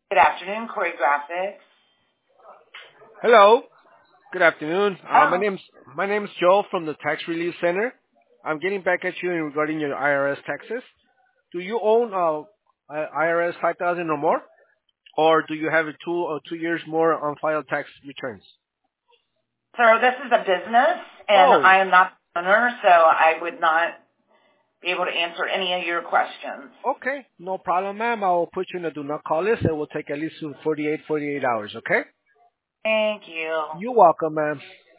Good afternoon, Corey Graphics. Hello. Good afternoon. Oh, My name's Joe from the Tax Relief Center. I'm getting back at you regarding your IRS taxes. Do you own IRS 5,000 or more, or do you have 2 years more on file tax returns? so this is a business, and Oh, I am not the owner, so I would not be able to answer any of your questions. okay. No problem, ma'am. I will put you in a do not call list. It will take at least 48 hours, okay? Thank you. You're welcome, ma'am.